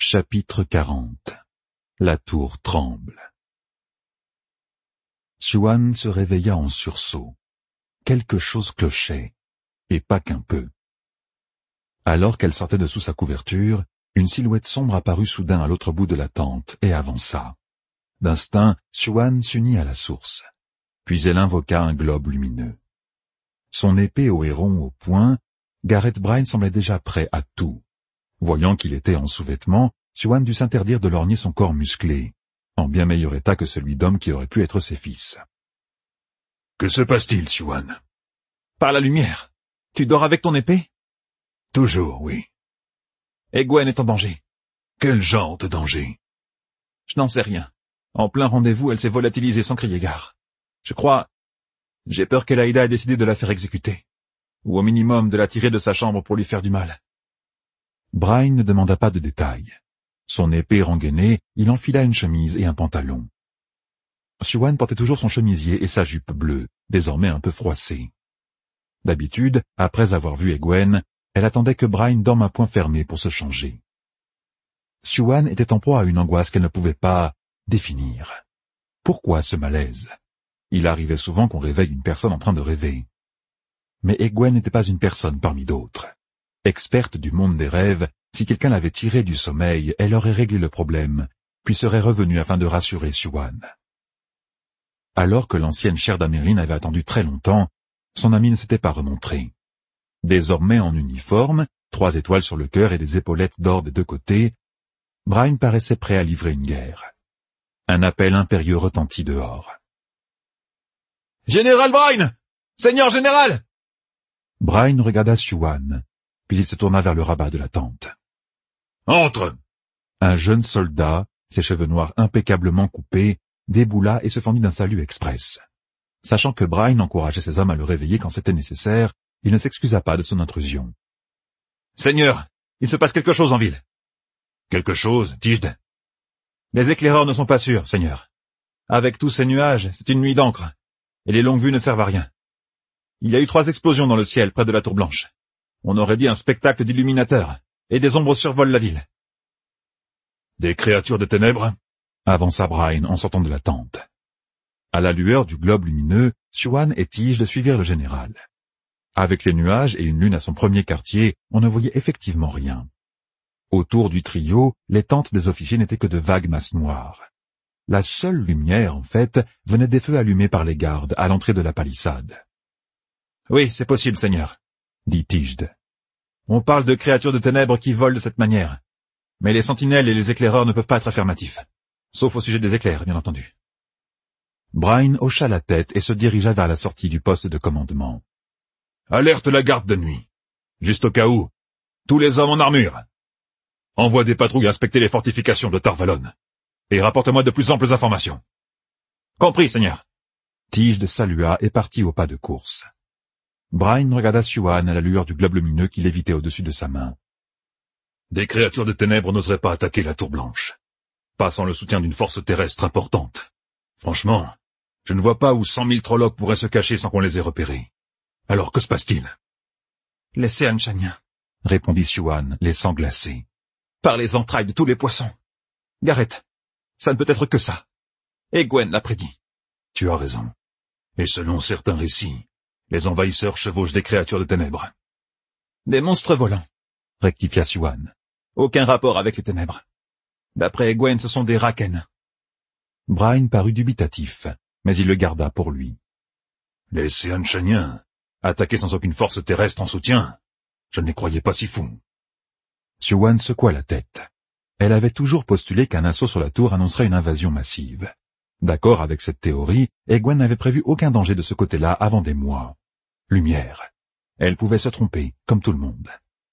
Chapitre 40. La tour tremble. Siouan se réveilla en sursaut. Quelque chose clochait, et pas qu'un peu. Alors qu'elle sortait de sous sa couverture, une silhouette sombre apparut soudain à l'autre bout de la tente et avança. D'instinct, Siouan s'unit à la source. Puis elle invoqua un globe lumineux. Son épée au héron au poing, Gareth Bryne semblait déjà prêt à tout. Voyant qu'il était en sous-vêtements, Siouan dut s'interdire de lorgner son corps musclé, en bien meilleur état que celui d'homme qui aurait pu être ses fils. « Que se passe-t-il, Siouan ?»« Par la lumière. Tu dors avec ton épée ?»« Toujours, oui. »« Egwene est en danger. »« Quel genre de danger ?»« Je n'en sais rien. En plein rendez-vous, elle s'est volatilisée sans crier gare. Je crois... J'ai peur qu'Elaïda ait décidé de la faire exécuter. Ou au minimum de la tirer de sa chambre pour lui faire du mal. » Bryne ne demanda pas de détails. Son épée rengainée, il enfila une chemise et un pantalon. Siouan portait toujours son chemisier et sa jupe bleue, désormais un peu froissée. D'habitude, après avoir vu Egwene, elle attendait que Bryne dorme à point fermé pour se changer. Siouan était en proie à une angoisse qu'elle ne pouvait pas définir. Pourquoi ce malaise? Il arrivait souvent qu'on réveille une personne en train de rêver. Mais Egwene n'était pas une personne parmi d'autres. Experte du monde des rêves, si quelqu'un l'avait tirée du sommeil, elle aurait réglé le problème, puis serait revenue afin de rassurer Siouan. Alors que l'ancienne chair d'Amérine avait attendu très longtemps, son amie ne s'était pas remontrée. Désormais en uniforme, 3 étoiles sur le cœur et des épaulettes d'or des 2 côtés, Bryne paraissait prêt à livrer une guerre. Un appel impérieux retentit dehors. « Général Bryne! Seigneur général !» Bryne regarda Siouan, puis il se tourna vers le rabat de la tente. « Entre !» Un jeune soldat, ses cheveux noirs impeccablement coupés, déboula et se fendit d'un salut express. Sachant que Bryne encourageait ses hommes à le réveiller quand c'était nécessaire, il ne s'excusa pas de son intrusion. « Seigneur, il se passe quelque chose en ville. »« Quelque chose, Tijde ?»« Les éclaireurs ne sont pas sûrs, Seigneur. Avec tous ces nuages, c'est une nuit d'encre, et les longues vues ne servent à rien. Il y a eu 3 explosions dans le ciel près de la tour blanche. On aurait dit un spectacle d'illuminateurs, et des ombres survolent la ville. »« Des créatures de ténèbres ?» avança Bryne en sortant de la tente. À la lueur du globe lumineux, Siouan et Tijde suivirent le général. Avec les nuages et une lune à son premier quartier, on ne voyait effectivement rien. Autour du trio, les tentes des officiers n'étaient que de vagues masses noires. La seule lumière, en fait, venait des feux allumés par les gardes à l'entrée de la palissade. « Oui, c'est possible, Seigneur, » dit Tijde. « On parle de créatures de ténèbres qui volent de cette manière. Mais les sentinelles et les éclaireurs ne peuvent pas être affirmatifs. Sauf au sujet des éclairs, bien entendu. » Bryne hocha la tête et se dirigea vers la sortie du poste de commandement. « Alerte la garde de nuit. Juste au cas où. Tous les hommes en armure. Envoie des patrouilles inspecter les fortifications de Tar Valon. Et rapporte-moi de plus amples informations. »« Compris, Seigneur. » Tijde salua et partit au pas de course. Bryne regarda Siouan à la lueur du globe lumineux qui lévitait au-dessus de sa main. « Des créatures de ténèbres n'oseraient pas attaquer la tour blanche. Pas sans le soutien d'une force terrestre importante. Franchement, je ne vois pas où 100 000 Trollocs pourraient se cacher sans qu'on les ait repérés. Alors que se passe-t-il ?»« Les Seanchaniens, » répondit Siouan, les sangs glacés. « Par les entrailles de tous les poissons. Gareth, ça ne peut être que ça. Egwene l'a prédit. »« Tu as raison. Et selon certains récits, les envahisseurs chevauchent des créatures de ténèbres. »« Des monstres volants, » rectifia Siouan. « Aucun rapport avec les ténèbres. D'après Egwene, ce sont des Raken. » Bryne parut dubitatif, mais il le garda pour lui. « Les Seanchaniens, attaqués sans aucune force terrestre en soutien, je ne les croyais pas si fous. » Siouan secoua la tête. Elle avait toujours postulé qu'un assaut sur la tour annoncerait une invasion massive. D'accord avec cette théorie, Egwene n'avait prévu aucun danger de ce côté-là avant des mois. Lumière. Elle pouvait se tromper, comme tout le monde.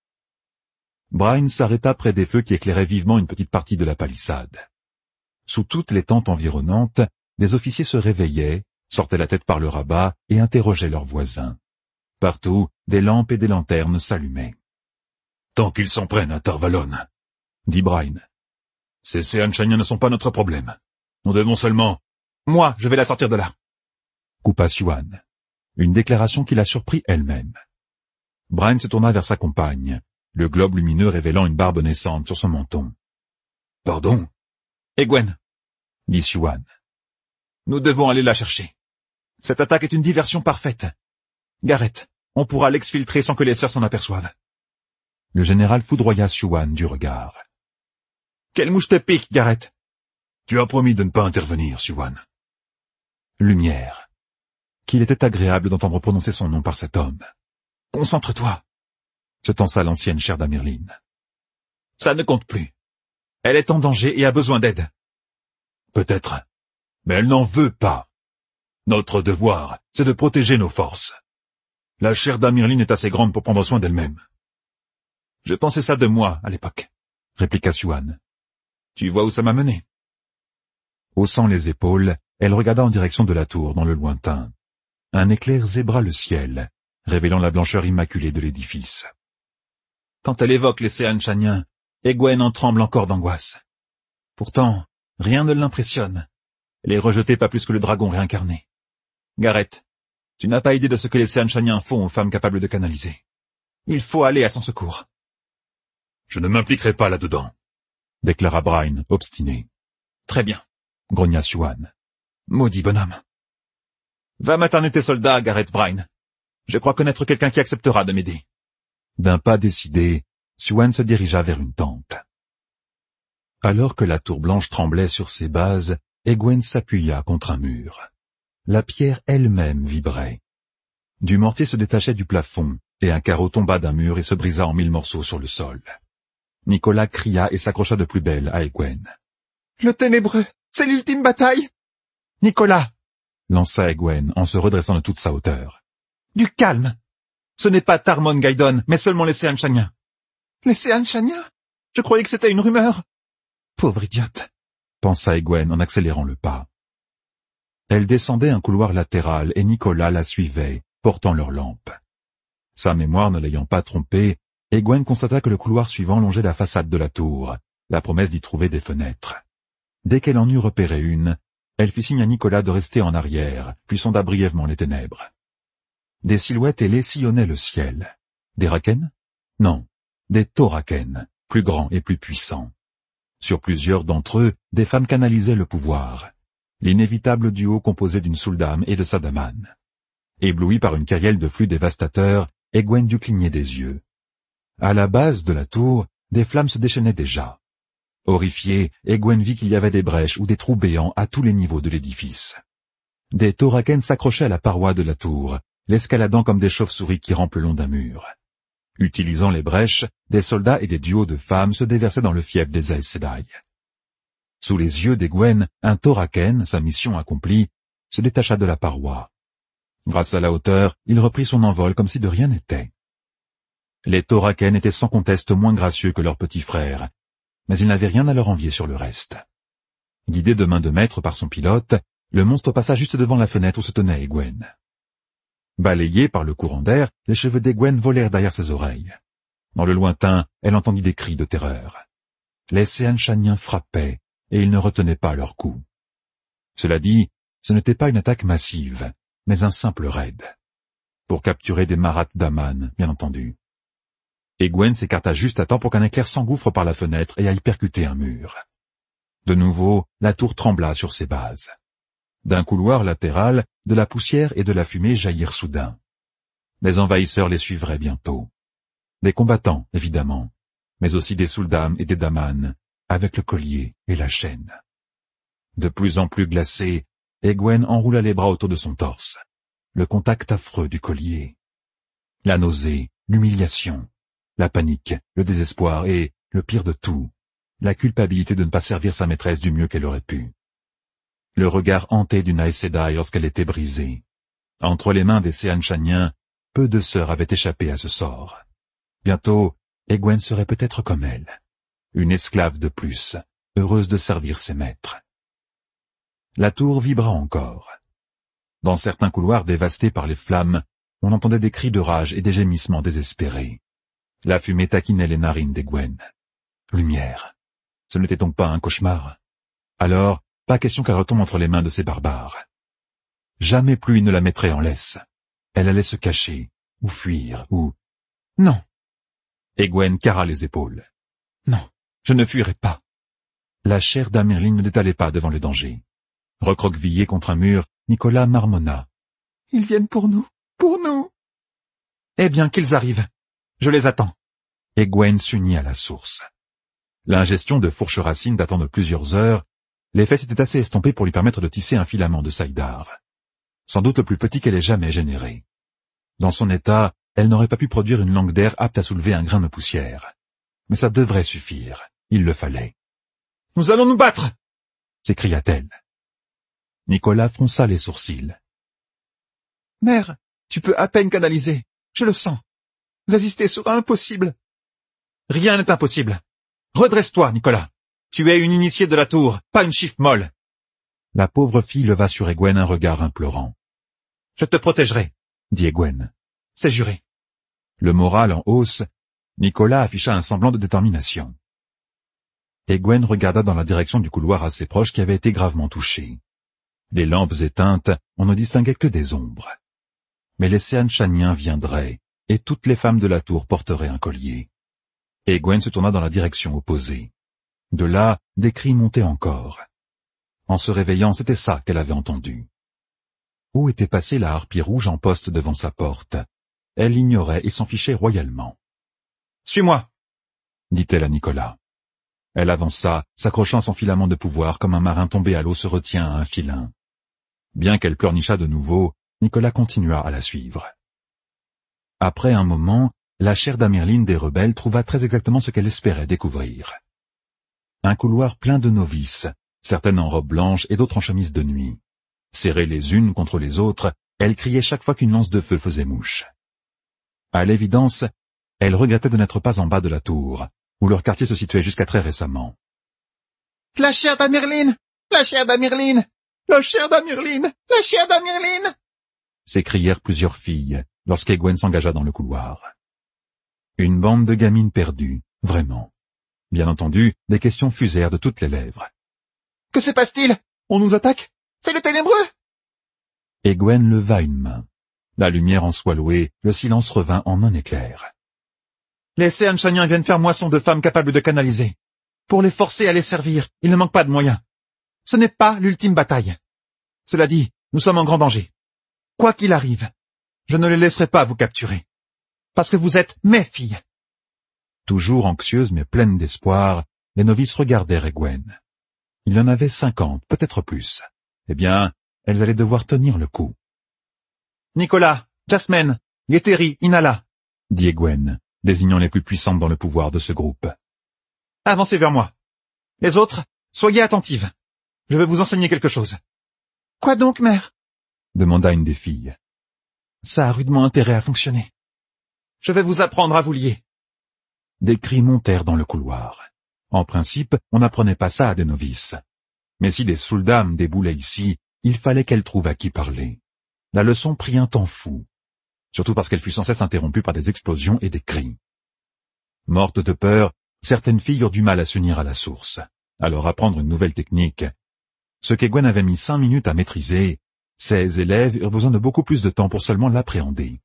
Bryne s'arrêta près des feux qui éclairaient vivement une petite partie de la palissade. Sous toutes les tentes environnantes, des officiers se réveillaient, sortaient la tête par le rabat et interrogeaient leurs voisins. Partout, des lampes et des lanternes s'allumaient. « Tant qu'ils s'en prennent à Tar Valon, » dit Bryne. « Ces Seanchaniens ne sont pas notre problème. Nous devons seulement... »« Moi, je vais la sortir de là. » coupa Siouan. Une déclaration qui la surprit elle-même. Bryne se tourna vers sa compagne, le globe lumineux révélant une barbe naissante sur son menton. Pardon? Egwene, dit Siouan. Nous devons aller la chercher. Cette attaque est une diversion parfaite. Gareth, on pourra l'exfiltrer sans que les sœurs s'en aperçoivent. Le général foudroya Siouan du regard. Quelle mouche te pique, Gareth? Tu as promis de ne pas intervenir, Siouan. Lumière. Qu'il était agréable d'entendre prononcer son nom par cet homme. Concentre-toi, se tensa l'ancienne chère d'Amirline. Ça ne compte plus. Elle est en danger et a besoin d'aide. Peut-être, mais elle n'en veut pas. Notre devoir, c'est de protéger nos forces. La chère d'Amirline est assez grande pour prendre soin d'elle-même. Je pensais ça de moi, à l'époque, répliqua Siouan. Tu vois où ça m'a mené. Haussant les épaules, elle regarda en direction de la tour dans le lointain. Un éclair zébra le ciel, révélant la blancheur immaculée de l'édifice. Quand elle évoque les Seanchaniens, Egwene en tremble encore d'angoisse. Pourtant, rien ne l'impressionne. Elle est rejetée pas plus que le dragon réincarné. Gareth, tu n'as pas idée de ce que les Seanchaniens font aux femmes capables de canaliser. Il faut aller à son secours. Je ne m'impliquerai pas là-dedans, déclara Bryne, obstiné. Très bien, grogna Siouan. Maudit bonhomme. Va materner tes soldats, Gareth Bryne. Je crois connaître quelqu'un qui acceptera de m'aider. D'un pas décidé, Siouan se dirigea vers une tente. Alors que la tour blanche tremblait sur ses bases, Egwene s'appuya contre un mur. La pierre elle-même vibrait. Du mortier se détachait du plafond, et un carreau tomba d'un mur et se brisa en 1000 morceaux sur le sol. Nicolas cria et s'accrocha de plus belle à Egwene. Le ténébreux, c'est l'ultime bataille. Nicolas, lança Egwene en se redressant de toute sa hauteur. Du calme. Ce n'est pas Tarmon Gaidon, mais seulement les Seanchaniens. Les Seanchaniens? Je croyais que c'était une rumeur. Pauvre idiote, pensa Egwene en accélérant le pas. Elle descendait un couloir latéral et Nicolas la suivait, portant leur lampe. Sa mémoire ne l'ayant pas trompé, Egwene constata que le couloir suivant longeait la façade de la tour, la promesse d'y trouver des fenêtres. Dès qu'elle en eut repéré une, elle fit signe à Nicolas de rester en arrière, puis sonda brièvement les ténèbres. Des silhouettes ailées sillonnaient le ciel. Des Raken? Non, des Thoraken, plus grands et plus puissants. Sur plusieurs d'entre eux, des femmes canalisaient le pouvoir. L'inévitable duo composé d'une Souldame et de Sadamane. Ébloui par une kyrielle de flux dévastateurs, Egwene dut cligner des yeux. À la base de la tour, des flammes se déchaînaient déjà. Horrifiée, Egwene vit qu'il y avait des brèches ou des trous béants à tous les niveaux de l'édifice. Des Thoraken s'accrochaient à la paroi de la tour, l'escaladant comme des chauves-souris qui rampent le long d'un mur. Utilisant les brèches, des soldats et des duos de femmes se déversaient dans le fief des Aes Sedai. Sous les yeux d'Egwene, un Thoraken, sa mission accomplie, se détacha de la paroi. Grâce à la hauteur, il reprit son envol comme si de rien n'était. Les Thoraken étaient sans conteste moins gracieux que leurs petits frères, mais ils n'avaient rien à leur envier sur le reste. Guidé de main de maître par son pilote, le monstre passa juste devant la fenêtre où se tenait Egwene. Balayée par le courant d'air, les cheveux d'Egwene volèrent derrière ses oreilles. Dans le lointain, elle entendit des cris de terreur. Les Seanchaniens frappaient, et ils ne retenaient pas leurs coups. Cela dit, ce n'était pas une attaque massive, mais un simple raid. Pour capturer des Marat d'Aman, bien entendu. Egwene s'écarta juste à temps pour qu'un éclair s'engouffre par la fenêtre et aille percuter un mur. De nouveau, la tour trembla sur ses bases. D'un couloir latéral, de la poussière et de la fumée jaillirent soudain. Les envahisseurs les suivraient bientôt. Des combattants, évidemment, mais aussi des Souldam et des Daman, avec le collier et la chaîne. De plus en plus glacée, Egwene enroula les bras autour de son torse. Le contact affreux du collier. La nausée, l'humiliation, la panique, le désespoir et, le pire de tout, la culpabilité de ne pas servir sa maîtresse du mieux qu'elle aurait pu. Le regard hanté d'une Aes Sedai lorsqu'elle était brisée. Entre les mains des Seanchaniens, peu de sœurs avaient échappé à ce sort. Bientôt, Egwene serait peut-être comme elle. Une esclave de plus, heureuse de servir ses maîtres. La tour vibra encore. Dans certains couloirs dévastés par les flammes, on entendait des cris de rage et des gémissements désespérés. La fumée taquinait les narines d'Egwene. Lumière. Ce n'était donc pas un cauchemar? Alors, pas question qu'elle retombe entre les mains de ces barbares. Jamais plus ils ne la mettraient en laisse. Elle allait se cacher, ou fuir, ou... Non. Egwene carra les épaules. Non, je ne fuirai pas. La chair d'Amerline ne détalait pas devant le danger. Recroquevillé contre un mur, Nicolas marmonna. « Ils viennent pour nous, pour nous !» « Eh bien, qu'ils arrivent. Je les attends. » Et Gwen s'unit à la source. L'ingestion de fourches racines datant de plusieurs heures, l'effet s'était assez estompé pour lui permettre de tisser un filament de saïdar. Sans doute le plus petit qu'elle ait jamais généré. Dans son état, elle n'aurait pas pu produire une langue d'air apte à soulever un grain de poussière. Mais ça devrait suffire. Il le fallait. « Nous allons nous battre !» s'écria-t-elle. Nicolas fronça les sourcils. « Mère, tu peux à peine canaliser. Je le sens. Résister sera impossible. »« Rien n'est impossible. Redresse-toi, Nicolas. Tu es une initiée de la tour, pas une chiffre molle. » La pauvre fille leva sur Egwene un regard implorant. « Je te protégerai, » dit Egwene. « C'est juré. » Le moral en hausse, Nicolas afficha un semblant de détermination. Egwene regarda dans la direction du couloir assez proche qui avait été gravement touché. Les lampes éteintes, on ne distinguait que des ombres. Mais les Seanchaniens viendraient, et toutes les femmes de la tour porteraient un collier. Egwene se tourna dans la direction opposée. De là, des cris montaient encore. En se réveillant, c'était ça qu'elle avait entendu. Où était passée la harpie rouge en poste devant sa porte? Elle l'ignorait et s'en fichait royalement. « Suis-moi » dit-elle à Nicolas. Elle avança, s'accrochant à son filament de pouvoir comme un marin tombé à l'eau se retient à un filin. Bien qu'elle pleurnichât de nouveau, Nicolas continua à la suivre. Après un moment, la chair d'Amerline des rebelles trouva très exactement ce qu'elle espérait découvrir. Un couloir plein de novices, certaines en robe blanche et d'autres en chemise de nuit. Serrées les unes contre les autres, elles criaient chaque fois qu'une lance de feu faisait mouche. À l'évidence, elles regrettaient de n'être pas en bas de la tour, où leur quartier se situait jusqu'à très récemment. « La chair d'Amerline! La chair d'Amerline! La chair d'Amerline! La chair d'Amerline !» s'écrièrent plusieurs filles, lorsqu'Egwene s'engagea dans le couloir. Une bande de gamines perdues, vraiment. Bien entendu, des questions fusèrent de toutes les lèvres. « Que se passe-t-il? On nous attaque? C'est le ténébreux !» Egwene leva une main. La lumière en swallowée, le silence revint en un éclair. « Les Seanchaniens viennent faire moisson de femmes capables de canaliser. Pour les forcer à les servir, il ne manque pas de moyens. Ce n'est pas l'ultime bataille. Cela dit, nous sommes en grand danger. Quoi qu'il arrive, je ne les laisserai pas vous capturer. Parce que vous êtes mes filles. » Toujours anxieuses mais pleines d'espoir, les novices regardèrent Egwene. Il y en avait 50, peut-être plus. Eh bien, elles allaient devoir tenir le coup. « Nicolas, Jasmine, Yeteri, Inala, » dit Egwene, désignant les plus puissantes dans le pouvoir de ce groupe. « Avancez vers moi. Les autres, soyez attentives. Je vais vous enseigner quelque chose. »« Quoi donc, mère ?» demanda une des filles. « Ça a rudement intérêt à fonctionner. Je vais vous apprendre à vous lier. » Des cris montèrent dans le couloir. En principe, on n'apprenait pas ça à des novices. Mais si des souldames déboulaient ici, il fallait qu'elles trouvent à qui parler. La leçon prit un temps fou, surtout parce qu'elle fut sans cesse interrompue par des explosions et des cris. Mortes de peur, certaines filles eurent du mal à s'unir à la source, à leur apprendre une nouvelle technique. Ce qu'Egwene avait mis 5 minutes à maîtriser, ses élèves eurent besoin de beaucoup plus de temps pour seulement l'appréhender.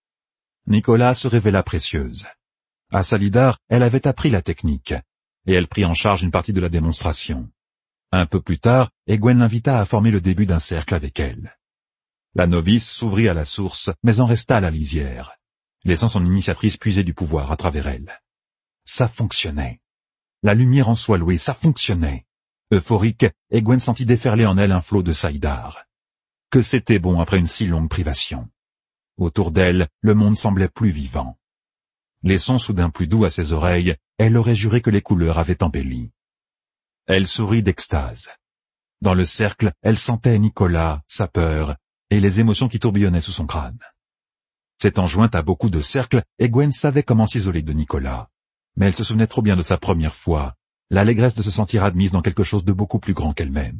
Nicolas se révéla précieuse. À Salidar, elle avait appris la technique, et elle prit en charge une partie de la démonstration. Un peu plus tard, Egwene l'invita à former le début d'un cercle avec elle. La novice s'ouvrit à la source, mais en resta à la lisière, laissant son initiatrice puiser du pouvoir à travers elle. Ça fonctionnait. La lumière en swallowée, ça fonctionnait. Euphorique, Egwene sentit déferler en elle un flot de saïdar. Que c'était bon après une si longue privation. Autour d'elle, le monde semblait plus vivant. Les sons soudain plus doux à ses oreilles, elle aurait juré que les couleurs avaient embelli. Elle sourit d'extase. Dans le cercle, elle sentait Nicolas, sa peur, et les émotions qui tourbillonnaient sous son crâne. S'étant jointe à beaucoup de cercles, Egwene savait comment s'isoler de Nicolas. Mais elle se souvenait trop bien de sa première fois, l'allégresse de se sentir admise dans quelque chose de beaucoup plus grand qu'elle-même.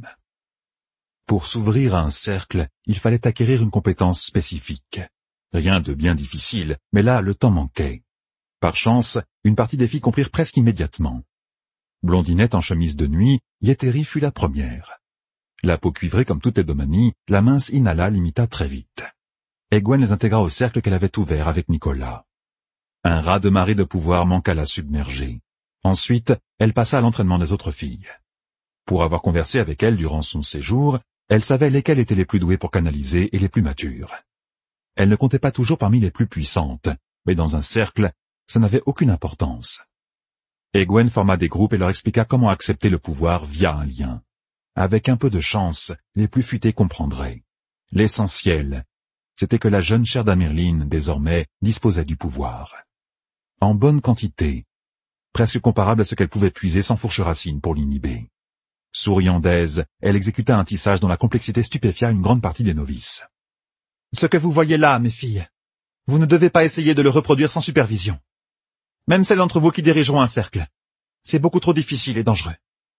Pour s'ouvrir à un cercle, il fallait acquérir une compétence spécifique. Rien de bien difficile, mais là, le temps manquait. Par chance, une partie des filles comprirent presque immédiatement. Blondinette en chemise de nuit, Yeteri fut la première. La peau cuivrée comme toutes les domanies, la mince Inala l'imita très vite. Egwene les intégra au cercle qu'elle avait ouvert avec Nicolas. Un raz-de-marée de pouvoir manqua la submerger. Ensuite, elle passa à l'entraînement des autres filles. Pour avoir conversé avec elle durant son séjour, elle savait lesquelles étaient les plus douées pour canaliser et les plus matures. Elle ne comptait pas toujours parmi les plus puissantes, mais dans un cercle, ça n'avait aucune importance. Egwene forma des groupes et leur expliqua comment accepter le pouvoir via un lien. Avec un peu de chance, les plus futés comprendraient. L'essentiel, c'était que la jeune chair d'Amirline, désormais, disposait du pouvoir. En bonne quantité, presque comparable à ce qu'elle pouvait puiser sans fourche racine pour l'inhiber. Souriant d'aise, elle exécuta un tissage dont la complexité stupéfia une grande partie des novices. « Ce que vous voyez là, mes filles, vous ne devez pas essayer de le reproduire sans supervision. Même celles d'entre vous qui dirigeront un cercle. C'est beaucoup trop difficile et dangereux. »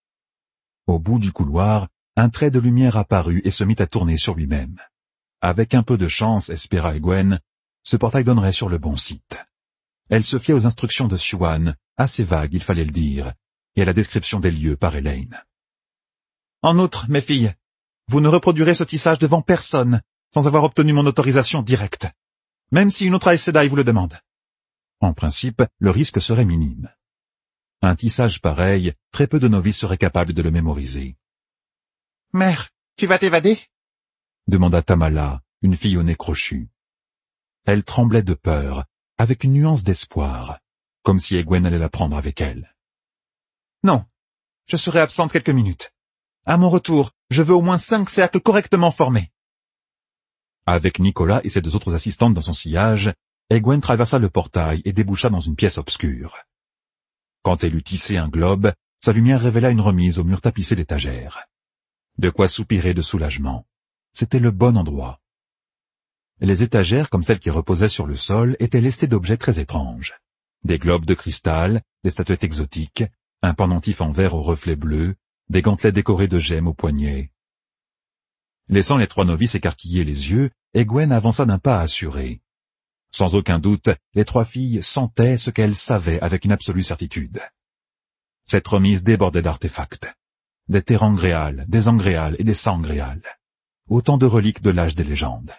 Au bout du couloir, un trait de lumière apparut et se mit à tourner sur lui-même. Avec un peu de chance, espéra Egwene, ce portail donnerait sur le bon site. Elle se fiait aux instructions de Siuan, assez vagues, il fallait le dire, et à la description des lieux par Elaine. « En outre, mes filles, vous ne reproduirez ce tissage devant personne, sans avoir obtenu mon autorisation directe, même si une autre Aes Sedai vous le demande. En principe, le risque serait minime. Un tissage pareil, très peu de novices seraient capables de le mémoriser. « Mère, tu vas t'évader » demanda Tamala, une fille au nez crochu. Elle tremblait de peur, avec une nuance d'espoir, comme si Egwene allait la prendre avec elle. « Non, je serai absente quelques minutes. À mon retour, je veux au moins 5 cercles correctement formés. » Avec Nicolas et ses 2 autres assistantes dans son sillage, Egwene traversa le portail et déboucha dans une pièce obscure. Quand elle eut tissé un globe, sa lumière révéla une remise au mur tapissé d'étagères. De quoi soupirer de soulagement. C'était le bon endroit. Les étagères, comme celles qui reposaient sur le sol, étaient lestées d'objets très étranges. Des globes de cristal, des statuettes exotiques, un pendentif en verre aux reflets bleus, des gantelets décorés de gemmes aux poignets. Laissant les 3 novices écarquiller les yeux, Egwene avança d'un pas assuré. Sans aucun doute, les 3 filles sentaient ce qu'elles savaient avec une absolue certitude. Cette remise débordait d'artefacts. Des terangréales, des angréales et des sangréales. Autant de reliques de l'âge des légendes.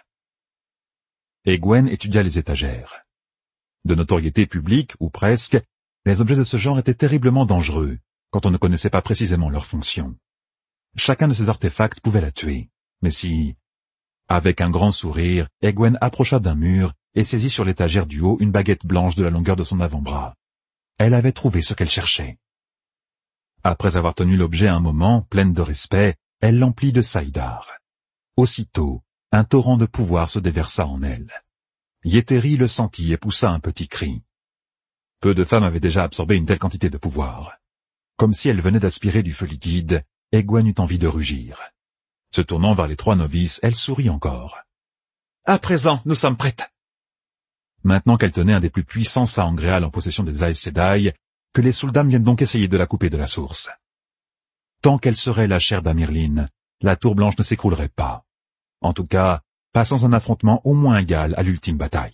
Egwene étudia les étagères. De notoriété publique, ou presque, les objets de ce genre étaient terriblement dangereux, quand on ne connaissait pas précisément leur fonction. Chacun de ces artefacts pouvait la tuer, mais si... Avec un grand sourire, Egwene approcha d'un mur et saisit sur l'étagère du haut une baguette blanche de la longueur de son avant-bras. Elle avait trouvé ce qu'elle cherchait. Après avoir tenu l'objet un moment, pleine de respect, elle l'emplit de saïdar. Aussitôt, un torrent de pouvoir se déversa en elle. Yéteri le sentit et poussa un petit cri. Peu de femmes avaient déjà absorbé une telle quantité de pouvoir. Comme si elle venait d'aspirer du feu liquide, Egwene eut envie de rugir. Se tournant vers les 3 novices, elle sourit encore. « À présent, nous sommes prêtes !» Maintenant qu'elle tenait un des plus puissants sangréales en possession des Aes Sedai, que les Sul'dam viennent donc essayer de la couper de la source. Tant qu'elle serait la chair d'Amirline, la tour blanche ne s'écroulerait pas. En tout cas, pas sans un affrontement au moins égal à l'ultime bataille.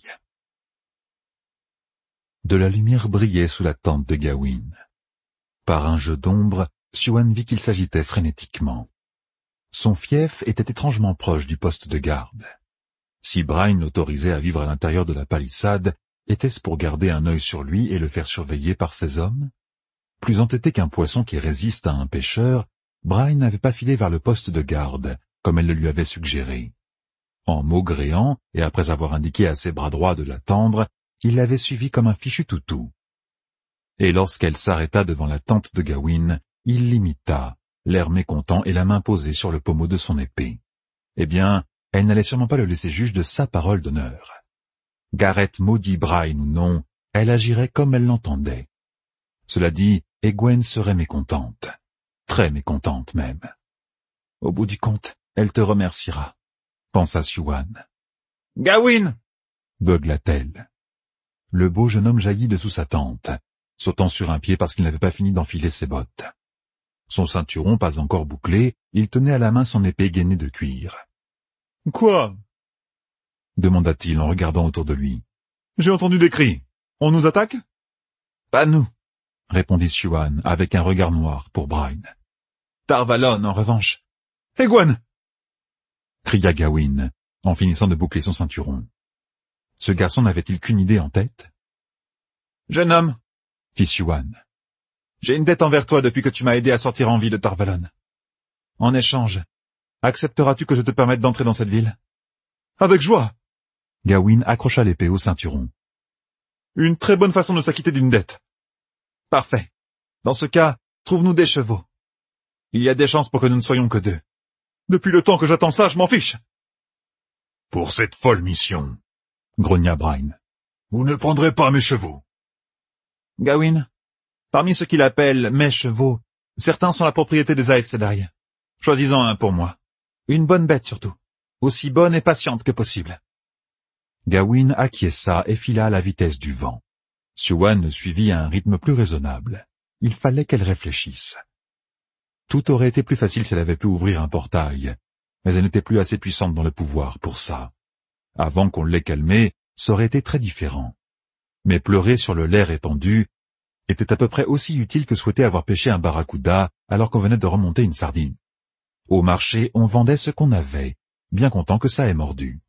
De la lumière brillait sous la tente de Gawyn. Par un jeu d'ombre, Siuan vit qu'il s'agitait frénétiquement. Son fief était étrangement proche du poste de garde. Si Bryne l'autorisait à vivre à l'intérieur de la palissade, était-ce pour garder un œil sur lui et le faire surveiller par ses hommes? Plus entêté qu'un poisson qui résiste à un pêcheur, Bryne n'avait pas filé vers le poste de garde, comme elle le lui avait suggéré. En maugréant, et après avoir indiqué à ses bras droits de l'attendre, il l'avait suivi comme un fichu toutou. Et lorsqu'elle s'arrêta devant la tente de Gawyn, il l'imita, l'air mécontent et la main posée sur le pommeau de son épée. Eh bien, elle n'allait sûrement pas le laisser juge de sa parole d'honneur. Gareth maudit Bryne ou non, elle agirait comme elle l'entendait. Cela dit, Egwene serait mécontente. Très mécontente même. Au bout du compte, elle te remerciera, pensa Siuan. « Gawyn !» beugla-t-elle. Le beau jeune homme jaillit dessous sa tente, sautant sur un pied parce qu'il n'avait pas fini d'enfiler ses bottes. Son ceinturon pas encore bouclé, il tenait à la main son épée gainée de cuir. « Quoi ?» demanda-t-il en regardant autour de lui. « J'ai entendu des cris. On nous attaque ?»« Pas nous, » répondit Siuan avec un regard noir pour Bryne. « Tar Valon, en revanche. »« Egwene !» cria Gawyn, en finissant de boucler son ceinturon. Ce garçon n'avait-il qu'une idée en tête? « Jeune homme, fit Siuan, j'ai une dette envers toi depuis que tu m'as aidé à sortir en vie de Tar Valon. En échange, accepteras-tu que je te permette d'entrer dans cette ville? Avec joie. Gawain accrocha l'épée au ceinturon. Une très bonne façon de s'acquitter d'une dette. Parfait. Dans ce cas, trouve-nous des chevaux. Il y a des chances pour que nous ne soyons que deux. Depuis le temps que j'attends ça, je m'en fiche. Pour cette folle mission, grogna Bryne. Vous ne prendrez pas mes chevaux. Gawain, parmi ceux qu'il appelle mes chevaux, certains sont la propriété des Aes Sedai. Choisis-en un pour moi. Une bonne bête surtout. Aussi bonne et patiente que possible. Gawain acquiesça et fila à la vitesse du vent. Siouan le suivit à un rythme plus raisonnable. Il fallait qu'elle réfléchisse. Tout aurait été plus facile si elle avait pu ouvrir un portail, mais elle n'était plus assez puissante dans le pouvoir pour ça. Avant qu'on l'ait calmée, ça aurait été très différent. Mais pleurer sur le lait répandu était à peu près aussi utile que souhaiter avoir pêché un barracuda alors qu'on venait de remonter une sardine. Au marché, on vendait ce qu'on avait, bien content que ça ait mordu.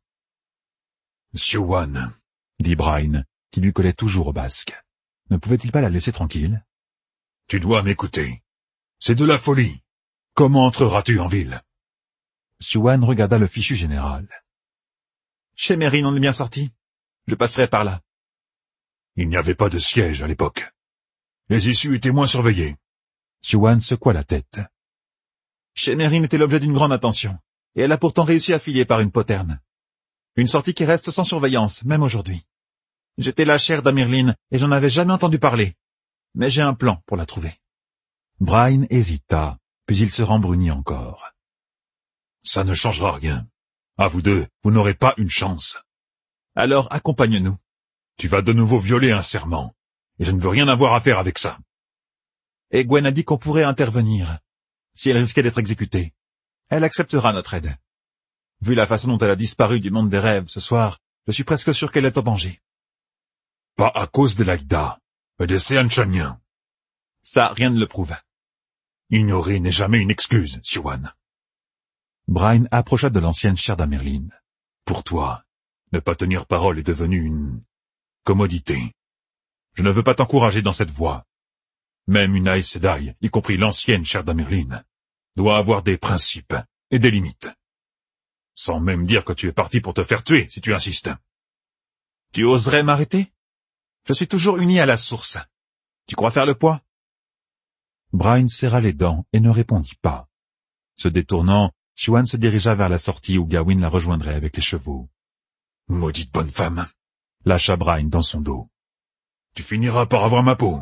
Siouan, dit Bryne, qui lui collait toujours au basque. Ne pouvait-il pas la laisser tranquille? Tu dois m'écouter. C'est de la folie. Comment entreras-tu en ville? Siouan regarda le fichu général. Chez Mérine, on est bien sorti. Je passerai par là. Il n'y avait pas de siège à l'époque. Les issues étaient moins surveillées. Siouan secoua la tête. Chez Mérine était l'objet d'une grande attention, et elle a pourtant réussi à filer par une poterne. Une sortie qui reste sans surveillance, même aujourd'hui. J'étais la chair d'Amirline, et j'en avais jamais entendu parler. Mais j'ai un plan pour la trouver. Bryne hésita, puis il se rembrunit encore. Ça ne changera rien. À vous deux, vous n'aurez pas une chance. Alors accompagne-nous. Tu vas de nouveau violer un serment, et je ne veux rien avoir à faire avec ça. Et Gwen a dit qu'on pourrait intervenir, si elle risquait d'être exécutée. Elle acceptera notre aide. Vu la façon dont elle a disparu du monde des rêves ce soir, je suis presque sûr qu'elle est en danger. Pas à cause de l'Aïda, mais des Seanchaniens. Ça, rien ne le prouve. Ignorer n'est jamais une excuse, Siouan. Bryne approcha de l'ancienne chair d'Amerline. Pour toi, ne pas tenir parole est devenu une commodité. Je ne veux pas t'encourager dans cette voie. Même une Aes Sedai, y compris l'ancienne chair d'Amerline, doit avoir des principes et des limites. Sans même dire que tu es parti pour te faire tuer, si tu insistes. Tu oserais m'arrêter? Je suis toujours uni à la source. Tu crois faire le poids? Bryne serra les dents et ne répondit pas. Se détournant, Siouan se dirigea vers la sortie où Gawain la rejoindrait avec les chevaux. Maudite bonne femme, lâcha Bryne dans son dos. Tu finiras par avoir ma peau.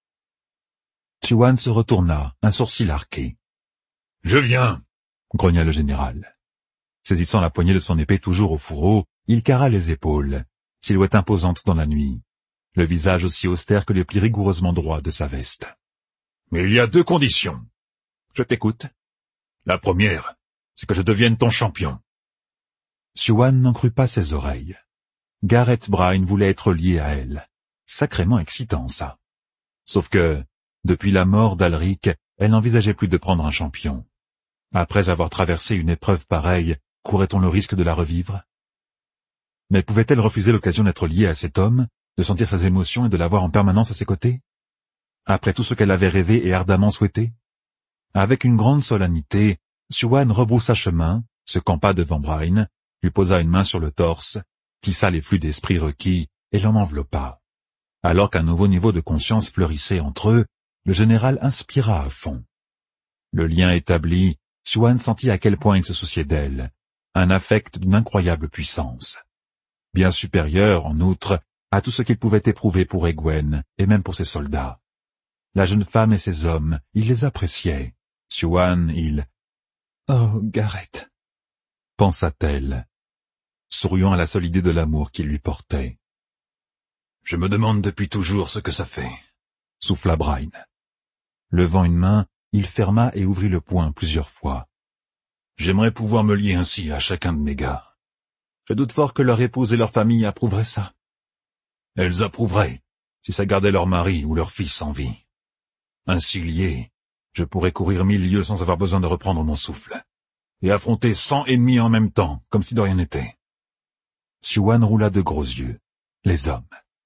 Siouan se retourna, un sourcil arqué. Je viens, grogna le général. Saisissant la poignée de son épée toujours au fourreau, il carra les épaules, silhouette imposante dans la nuit, le visage aussi austère que les plis rigoureusement droits de sa veste. Mais il y a deux conditions. Je t'écoute. La première, c'est que je devienne ton champion. Siouan n'en crut pas ses oreilles. Gareth Bryne voulait être lié à elle. Sacrément excitant, ça. Sauf que, depuis la mort d'Alric, elle n'envisageait plus de prendre un champion. Après avoir traversé une épreuve pareille, courait-on le risque de la revivre? Mais pouvait-elle refuser l'occasion d'être liée à cet homme, de sentir ses émotions et de l'avoir en permanence à ses côtés? Après tout ce qu'elle avait rêvé et ardemment souhaité? Avec une grande solennité, Siouan rebroussa chemin, se campa devant Bryne, lui posa une main sur le torse, tissa les flux d'esprit requis et l'en enveloppa. Alors qu'un nouveau niveau de conscience fleurissait entre eux, le général inspira à fond. Le lien établi, Siouan sentit à quel point il se souciait d'elle, un affect d'une incroyable puissance. Bien supérieur, en outre, à tout ce qu'il pouvait éprouver pour Egwene et même pour ses soldats. La jeune femme et ses hommes, il les appréciait. Siouan, il... « Oh, Gareth !» pensa-t-elle, souriant à la seule idée de l'amour qu'il lui portait. « Je me demande depuis toujours ce que ça fait. » souffla Bryne. Levant une main, il ferma et ouvrit le poing plusieurs fois. « J'aimerais pouvoir me lier ainsi à chacun de mes gars. Je doute fort que leur épouse et leur famille approuveraient ça. » Elles approuveraient, si ça gardait leur mari ou leur fils en vie. Ainsi lié, je pourrais courir 1000 lieues sans avoir besoin de reprendre mon souffle, et affronter 100 ennemis en même temps, comme si de rien n'était. Siouan roula de gros yeux. Les hommes.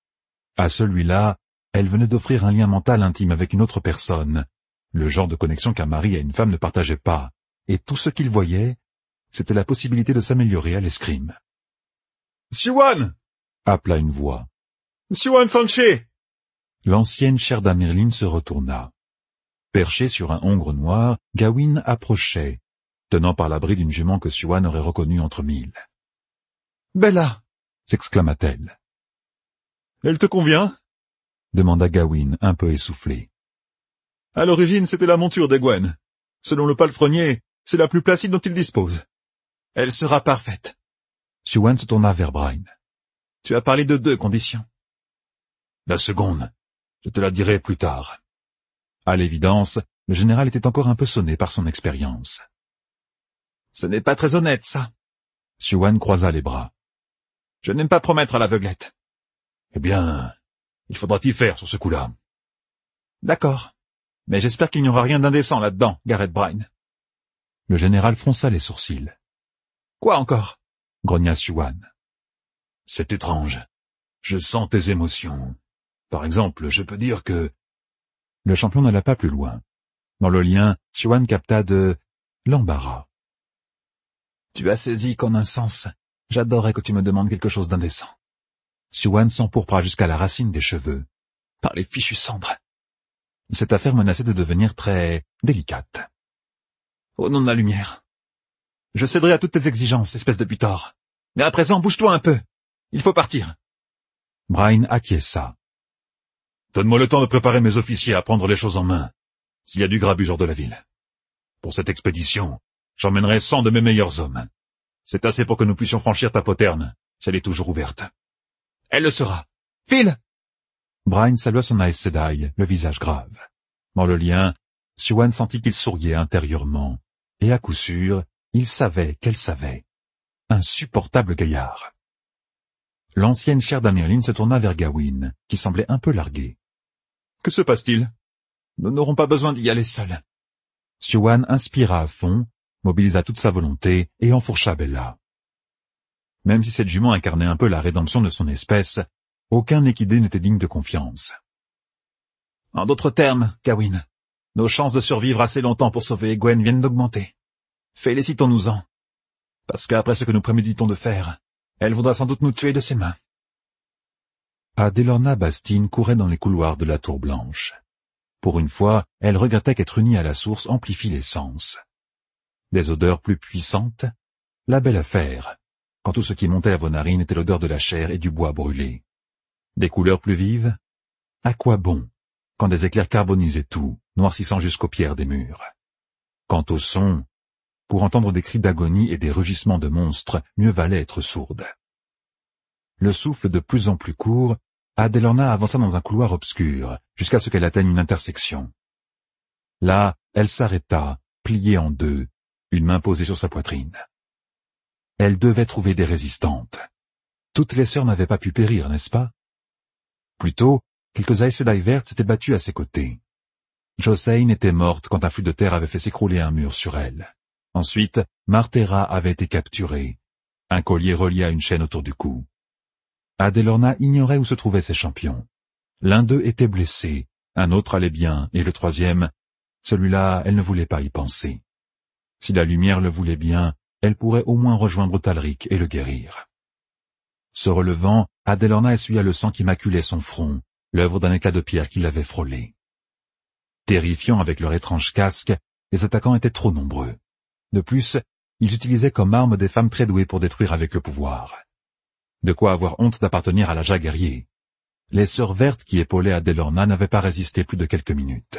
À celui-là, elle venait d'offrir un lien mental intime avec une autre personne, le genre de connexion qu'un mari et une femme ne partageaient pas, et tout ce qu'il voyait, c'était la possibilité de s'améliorer à l'escrime. « Siwan !» appela une voix. « Siwan Sanché !» L'ancienne chair d'Amerlin se retourna. Perché sur un hongre noir, Gawain approchait, tenant par la bride une jument que Siwan aurait reconnue entre mille. « Bella !» s'exclama-t-elle. « Elle te convient ?» demanda Gawain, un peu essoufflé. « À l'origine, c'était la monture d'Egwene. Selon le palefrenier, c'est la plus placide dont il dispose. Elle sera parfaite. » Siwan se tourna vers Bryne. « Tu as parlé de 2 conditions. » « La seconde, je te la dirai plus tard. » À l'évidence, le général était encore un peu sonné par son expérience. « Ce n'est pas très honnête, ça. » Siwan croisa les bras. « Je n'aime pas promettre à l'aveuglette. »« Eh bien, il faudra t'y faire sur ce coup-là. »« D'accord. Mais j'espère qu'il n'y aura rien d'indécent là-dedans, Gareth Bryne. » Le général fronça les sourcils. « Quoi encore ?» grogna Siwan. « C'est étrange. Je sens tes émotions. Par exemple, je peux dire que... » Le champion n'alla pas plus loin. Dans le lien, Siwan capta de l'embarras. « Tu as saisi qu'en un sens, j'adorerais que tu me demandes quelque chose d'indécent. » Siwan s'empourpra jusqu'à la racine des cheveux. Par les fichues cendres. Cette affaire menaçait de devenir très délicate. « Au nom de la lumière. Je céderai à toutes tes exigences, espèce de butor. Mais à présent, bouge-toi un peu. Il faut partir. » Bryne acquiesça. « Donne-moi le temps de préparer mes officiers à prendre les choses en main, s'il y a du grabuge hors de la ville. Pour cette expédition, j'emmènerai 100 de mes meilleurs hommes. C'est assez pour que nous puissions franchir ta poterne, si elle est toujours ouverte. »« Elle le sera. File !» Bryne salua son Aes Sedai, le visage grave. Dans le lien, Siwan sentit qu'il souriait intérieurement, et à coup sûr, il savait qu'elle savait. Insupportable gaillard. L'ancienne chair d'Amerlin se tourna vers Gawain, qui semblait un peu largué. « Que se passe-t-il? Nous n'aurons pas besoin d'y aller seuls. » Siwan inspira à fond, mobilisa toute sa volonté et enfourcha Bella. Même si cette jument incarnait un peu la rédemption de son espèce, aucun équidé n'était digne de confiance. « En d'autres termes, Gawain, nos chances de survivre assez longtemps pour sauver Egwene viennent d'augmenter. Félicitons-nous-en. Parce qu'après ce que nous préméditons de faire, elle voudra sans doute nous tuer de ses mains. » Adelorna Bastine courait dans les couloirs de la Tour Blanche. Pour une fois, elle regrettait qu'être unie à la source amplifie les sens. Des odeurs plus puissantes, la belle affaire, quand tout ce qui montait à vos narines était l'odeur de la chair et du bois brûlé. Des couleurs plus vives, à quoi bon, quand des éclairs carbonisaient tout, noircissant jusqu'aux pierres des murs. Quant au son, pour entendre des cris d'agonie et des rugissements de monstres, mieux valait être sourde. Le souffle de plus en plus court, Adelorna avança dans un couloir obscur, jusqu'à ce qu'elle atteigne une intersection. Là, elle s'arrêta, pliée en 2, une main posée sur sa poitrine. Elle devait trouver des résistantes. Toutes les sœurs n'avaient pas pu périr, n'est-ce pas? Plutôt, quelques Aes Sedai vertes s'étaient battues à ses côtés. Jossein était morte quand un flux de terre avait fait s'écrouler un mur sur elle. Ensuite, Martera avait été capturée, un collier relié à une chaîne autour du cou. Adelorna ignorait où se trouvaient ses champions. L'un d'eux était blessé, un autre allait bien, et le troisième, celui-là, elle ne voulait pas y penser. Si la lumière le voulait bien, elle pourrait au moins rejoindre Talric et le guérir. Se relevant, Adelorna essuya le sang qui maculait son front, l'œuvre d'un éclat de pierre qui l'avait frôlé. Terrifiants avec leur étrange casque, les attaquants étaient trop nombreux. De plus, ils utilisaient comme arme des femmes très douées pour détruire avec le pouvoir. De quoi avoir honte d'appartenir à l'âge guerrier. Les sœurs vertes qui épaulaient Adelorna n'avaient pas résisté plus de quelques minutes.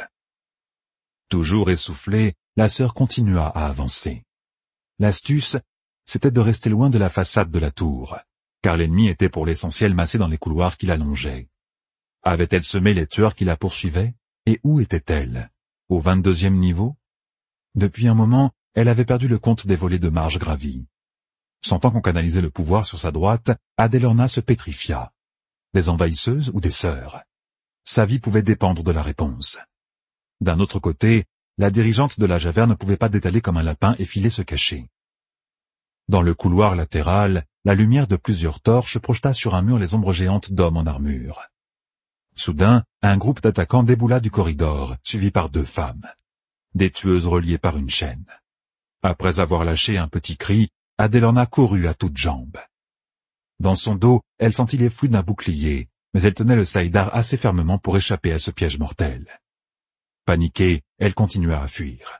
Toujours essoufflée, la sœur continua à avancer. L'astuce, c'était de rester loin de la façade de la tour, car l'ennemi était pour l'essentiel massé dans les couloirs qui la longeaient. Avait-elle semé les tueurs qui la poursuivaient? Et où était-elle? Au 22e niveau? Depuis un moment, elle avait perdu le compte des volées de marge gravies. Sentant qu'on canalisait le pouvoir sur sa droite, Adelorna se pétrifia. Des envahisseuses ou des sœurs? Sa vie pouvait dépendre de la réponse. D'un autre côté, la dirigeante de la Javerne ne pouvait pas détaler comme un lapin et filer se cacher. Dans le couloir latéral, la lumière de plusieurs torches projeta sur un mur les ombres géantes d'hommes en armure. Soudain, un groupe d'attaquants déboula du corridor, suivi par 2 femmes. Des tueuses reliées par une chaîne. Après avoir lâché un petit cri, Adelorna courut à toutes jambes. Dans son dos, elle sentit les fluides d'un bouclier, mais elle tenait le saïdar assez fermement pour échapper à ce piège mortel. Paniquée, elle continua à fuir.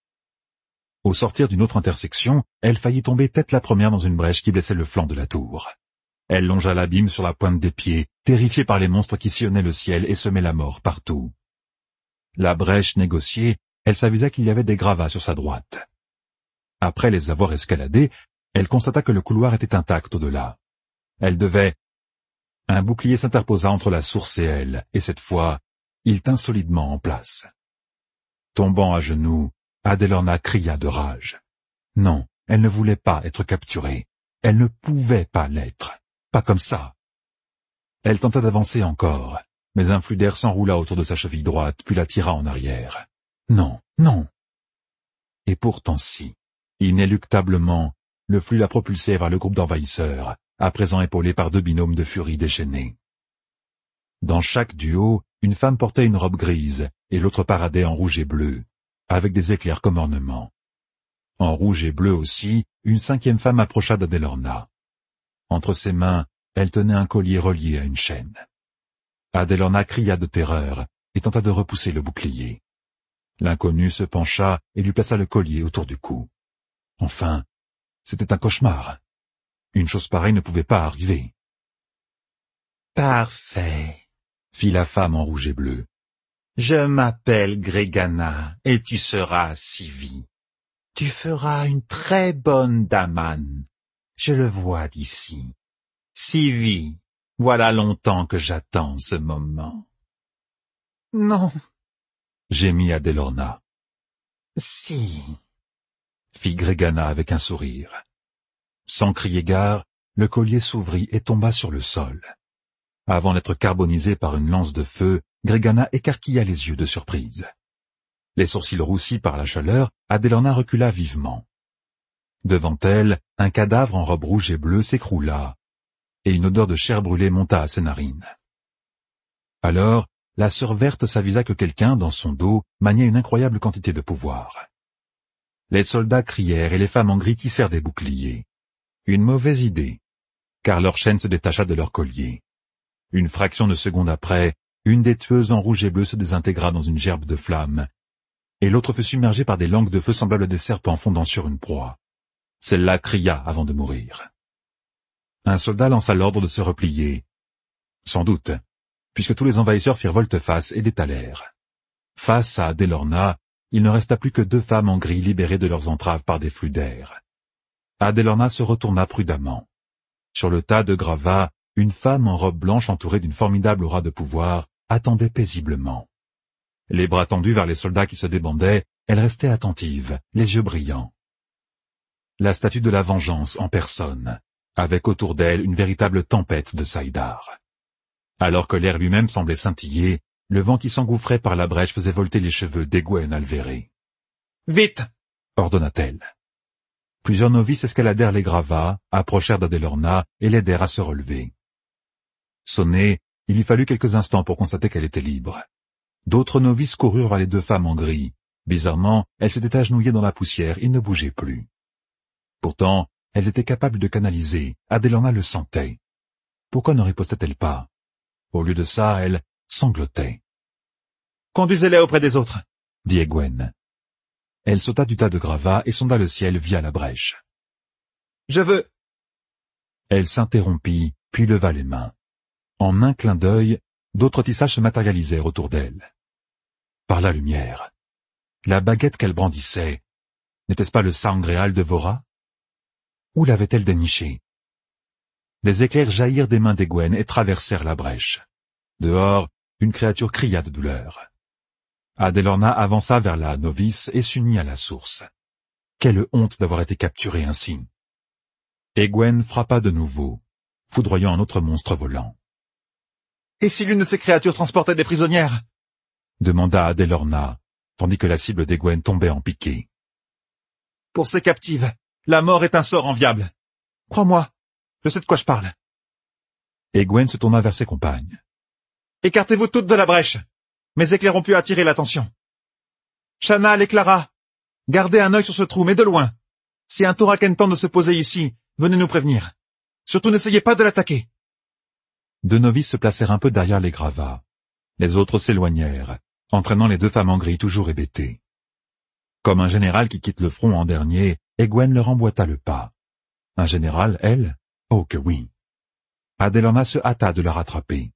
Au sortir d'une autre intersection, elle faillit tomber tête la première dans une brèche qui blessait le flanc de la tour. Elle longea l'abîme sur la pointe des pieds, terrifiée par les monstres qui sillonnaient le ciel et semaient la mort partout. La brèche négociée, elle s'avisa qu'il y avait des gravats sur sa droite. Après les avoir escaladés, elle constata que le couloir était intact au-delà. Elle devait... Un bouclier s'interposa entre la source et elle, et cette fois, il tint solidement en place. Tombant à genoux, Adelorna cria de rage. Non, elle ne voulait pas être capturée. Elle ne pouvait pas l'être. Pas comme ça. Elle tenta d'avancer encore, mais un flux d'air s'enroula autour de sa cheville droite, puis la tira en arrière. Non, non. Et pourtant si. Inéluctablement, le flux la propulsait vers le groupe d'envahisseurs, à présent épaulé par deux binômes de furie déchaînés. Dans chaque duo, une femme portait une robe grise, et l'autre paradait en rouge et bleu, avec des éclairs comme ornement. En rouge et bleu aussi, une cinquième femme approcha d'Adelorna. Entre ses mains, elle tenait un collier relié à une chaîne. Adelorna cria de terreur, et tenta de repousser le bouclier. L'inconnu se pencha et lui plaça le collier autour du cou. Enfin, c'était un cauchemar. Une chose pareille ne pouvait pas arriver. « Parfait, » fit la femme en rouge et bleu. « Je m'appelle Grégana, et tu seras Sylvie. Tu feras une très bonne damane. Je le vois d'ici. Sylvie, voilà longtemps que j'attends ce moment. »« Non, » gémit Adelorna. « Si, » fit Grégana avec un sourire. Sans crier gare, le collier s'ouvrit et tomba sur le sol. Avant d'être carbonisé par une lance de feu, Grégana écarquilla les yeux de surprise. Les sourcils roussis par la chaleur, Adelorna recula vivement. Devant elle, un cadavre en robe rouge et bleue s'écroula, et une odeur de chair brûlée monta à ses narines. Alors, la sœur verte s'avisa que quelqu'un, dans son dos, maniait une incroyable quantité de pouvoir. Les soldats crièrent et les femmes en gris tissèrent des boucliers. Une mauvaise idée, car leur chaîne se détacha de leur collier. Une fraction de seconde après, une des tueuses en rouge et bleu se désintégra dans une gerbe de flammes, et l'autre fut submergée par des langues de feu semblables à des serpents fondant sur une proie. Celle-là cria avant de mourir. Un soldat lança l'ordre de se replier. Sans doute, puisque tous les envahisseurs firent volte-face et détalèrent. Face à Adelorna, il ne resta plus que deux femmes en gris libérées de leurs entraves par des flux d'air. Adelorna se retourna prudemment. Sur le tas de gravats, une femme en robe blanche entourée d'une formidable aura de pouvoir attendait paisiblement. Les bras tendus vers les soldats qui se débandaient, elle restait attentive, les yeux brillants. La statue de la vengeance en personne, avec autour d'elle une véritable tempête de saïdar. Alors que l'air lui-même semblait scintiller, le vent qui s'engouffrait par la brèche faisait volter les cheveux d'Egwene Alvéré. « Vite !» ordonna-t-elle. Plusieurs novices escaladèrent les gravats, approchèrent d'Adelorna et l'aidèrent à se relever. Sonnée, il lui fallut quelques instants pour constater qu'elle était libre. D'autres novices coururent vers les deux femmes en gris. Bizarrement, elles s'étaient agenouillées dans la poussière et ne bougeaient plus. Pourtant, elles étaient capables de canaliser, Adelorna le sentait. Pourquoi ne ripostait-elle pas? Au lieu de ça, elle sanglotait. « Conduisez-les auprès des autres, » dit Egwene. Elle sauta du tas de gravats et sonda le ciel via la brèche. « Je veux... » Elle s'interrompit, puis leva les mains. En un clin d'œil, d'autres tissages se matérialisèrent autour d'elle. Par la lumière. La baguette qu'elle brandissait, n'était-ce pas le sangréal de Vora? Où l'avait-elle déniché? Des éclairs jaillirent des mains d'Egwene et traversèrent la brèche. Dehors, une créature cria de douleur. Adelorna avança vers la novice et s'unit à la source. Quelle honte d'avoir été capturée ainsi! Egwene frappa de nouveau, foudroyant un autre monstre volant. « Et si l'une de ces créatures transportait des prisonnières ?» demanda Adelorna, tandis que la cible d'Egwene tombait en piqué. « Pour ces captives, la mort est un sort enviable. Crois-moi, je sais de quoi je parle. » Egwene se tourna vers ses compagnes. « Écartez-vous toutes de la brèche. Mes éclairs ont pu attirer l'attention. Chanal et Clara, Gardez un œil sur ce trou, mais de loin. Si un Toraken tente de se poser ici, venez nous prévenir. Surtout n'essayez pas de l'attaquer. 2 novices se placèrent un peu derrière les gravats. Les autres s'éloignèrent, entraînant les 2 femmes en gris toujours hébétées. Comme un général qui quitte le front en dernier, Egwene leur emboîta le pas. Un général, elle? Oh que oui. Adelorna se hâta de la rattraper.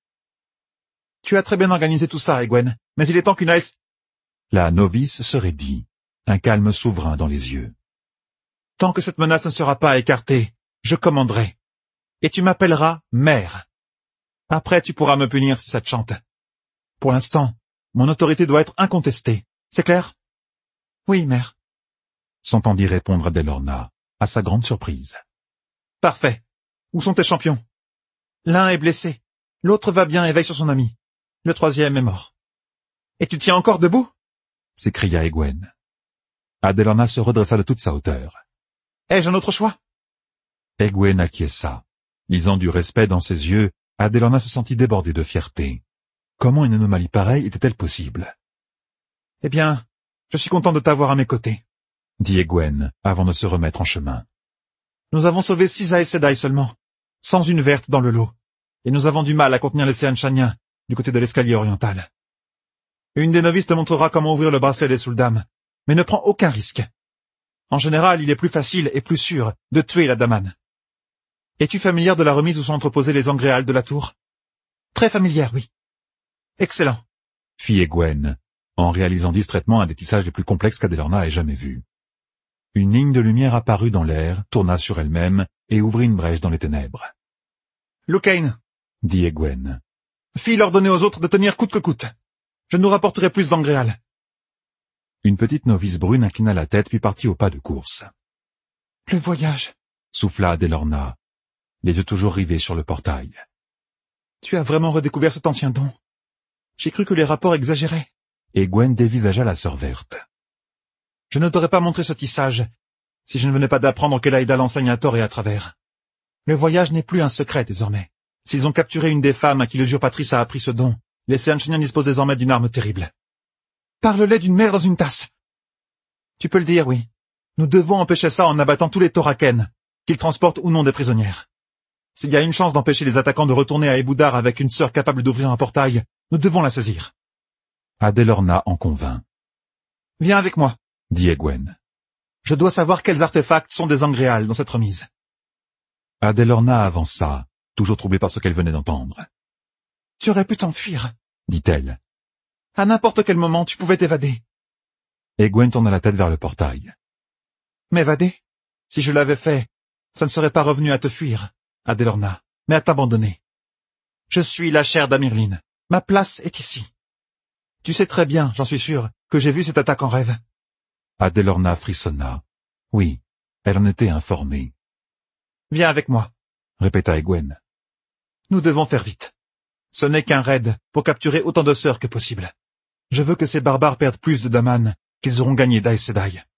Tu as très bien organisé tout ça, Egwene, mais il est temps qu'une AS... La novice se raidit, un calme souverain dans les yeux. Tant que cette menace ne sera pas écartée, je commanderai. Et tu m'appelleras mère. Après, tu pourras me punir si ça te chante. Pour l'instant, mon autorité doit être incontestée. C'est clair? Oui, mère. S'entendit répondre Adelorna, à sa grande surprise. Parfait. Où sont tes champions? L'un est blessé. L'autre va bien et veille sur son ami. Le 3e est mort. Et tu tiens encore debout? S'écria Egwene. Adelorna se redressa de toute sa hauteur. Ai-je un autre choix? Egwene acquiesça. Lisant du respect dans ses yeux, Adelorna se sentit débordée de fierté. Comment une anomalie pareille était-elle possible? Eh bien, je suis content de t'avoir à mes côtés, dit Egwene, avant de se remettre en chemin. Nous avons sauvé 6 Aes Sedai seulement, sans une verte dans le lot, et nous avons du mal à contenir les Seanchanniens du côté de l'escalier oriental. Une des novices te montrera comment ouvrir le bracelet des Sul'dam, mais ne prends aucun risque. En général, il est plus facile et plus sûr de tuer la Daman. Es-tu familière de la remise où sont entreposés les angréals de la tour? Très familière, oui. Excellent, fit Egwene, en réalisant distraitement un des tissages les plus complexes qu'Adelorna ait jamais vu. Une ligne de lumière apparut dans l'air, tourna sur elle-même et ouvrit une brèche dans les ténèbres. Lucaine, dit Egwene. Fille ordonner aux autres de tenir coûte que coûte. Je nous rapporterai plus d'angréal. Une petite novice brune inclina la tête puis partit au pas de course. Le voyage, souffla Adelorna, les yeux toujours rivés sur le portail. Tu as vraiment redécouvert cet ancien don. J'ai cru que les rapports exagéraient. Egwene dévisagea la sœur verte. Je ne t'aurais pas montré ce tissage si je ne venais pas d'apprendre qu'Elaïda l'enseigne à tort et à travers. Le voyage n'est plus un secret désormais. S'ils ont capturé une des femmes à qui l'usurpatrice a appris ce don, les Seanchanniens disposent désormais d'une arme terrible. Parle-les d'une mer dans une tasse. Tu peux le dire, oui. Nous devons empêcher ça en abattant tous les Toraken, qu'ils transportent ou non des prisonnières. S'il y a une chance d'empêcher les attaquants de retourner à Ebudar avec une sœur capable d'ouvrir un portail, nous devons la saisir. Adelorna en convint. Viens avec moi, dit Egwene. Je dois savoir quels artefacts sont des angréals dans cette remise. Adelorna avança, toujours troublée par ce qu'elle venait d'entendre. Tu aurais pu t'enfuir, dit-elle. À n'importe quel moment, tu pouvais t'évader. Egwene tourna la tête vers le portail. M'évader? Si je l'avais fait, ça ne serait pas revenu à te fuir, Adelorna, mais à t'abandonner. Je suis la chair d'Amirlin. Ma place est ici. Tu sais très bien, j'en suis sûr, que j'ai vu cette attaque en rêve. Adelorna frissonna. Oui, elle en était informée. Viens avec moi, répéta Egwene. Nous devons faire vite. Ce n'est qu'un raid pour capturer autant de sœurs que possible. Je veux que ces barbares perdent plus de Daman qu'ils auront gagné d'Aes Sedai.